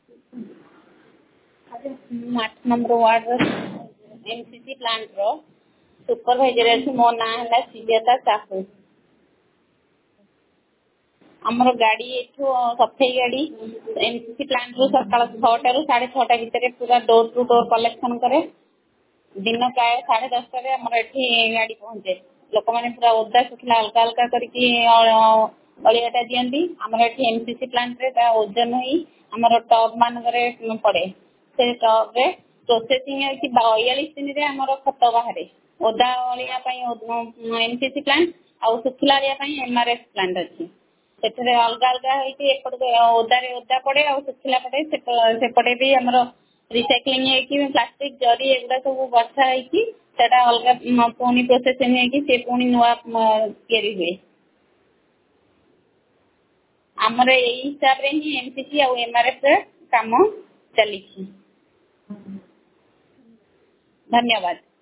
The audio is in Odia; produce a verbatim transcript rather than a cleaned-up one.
ମୁଁ ଆଠ ନମ୍ବର ୱାର୍ଡର ଏମସିସି ପ୍ଲାଣ୍ଟର ସୁପରଭାଇଜର ଅଛି। ମୋ ନାଁ ହେଲା ସିଜାତା ସାହୁ। ଆମର ଗାଡ଼ି ଏଠୁ ସଫେଇ ଗାଡ଼ି ଏମସିସି ପ୍ଲାଣ୍ଟରୁ ସକାଳ ଛଅଟାରୁ ସାଢ଼େ ଛଅଟା ଭିତରେ ପୁରା ଡୋର୍ ଟୁ ଡୋର୍ କଲେକ୍ସନ୍ କରେ। ଦିନ ପ୍ରାୟ ସାଢ଼େ ଦଶଟାରେ ଆମର ଏଠି ଗାଡ଼ି ପହଞ୍ଚେ। ଲୋକମାନେ ପୁରା ଓଦା ଶୁଖିଲା ଅଲଗା ଅଲଗା କରିକି ଅଳିଆଟା ଦିଅନ୍ତି। ଆମର ଏଠି ଏମସିସି ପ୍ଲାଣ୍ଟରେ ତା ଓଜନ ହେଇ ଆମର ଟବ୍ ମାନଙ୍କରେ ପଡ଼େ। ସେ ଟବ୍ରେ ପ୍ରୋସେସିଂ ହେଇକି ବୟାଳିଶ ଦିନରେ ଆମର ଖତ ବାହାରେ। ଓଦା ଅଳିଆ ପାଇଁ ଏମସିସି ପ୍ଲାଣ୍ଟ ଆଉ ଶୁଖିଲା ଅଳିଆ ପାଇଁ ଏମଆରଏଫ ପ୍ଲାଣ୍ଟ ଅଛି। ସେଥିରେ ଅଲଗା ଅଲଗା ହେଇକି ଏପଟେ ଓଦାରେ ଓଦା ପଡ଼େ ଆଉ ଶୁଖିଲା ପଡ଼େ। ସେପଟେ ବି ଆମର ରିସାଇକ୍ଲିଂ ହେଇକି ପ୍ଲାଷ୍ଟିକ ଜରି ଏଗୁଡ଼ା ସବୁ ବଛା ହେଇକି ସେଟା ଅଲଗା ପୁଣି ପ୍ରୋସେସିଂ ହେଇକି ସେ ପୁଣି ନୂଆ ତିଆରି ହୁଏ। ଆମର ଏଇ ହିସାବରେ ହିଁ ଏମସିସି ଆଉ ଏମଆରଏଫ କାମ ଚାଲିଛି। ଧନ୍ୟବାଦ।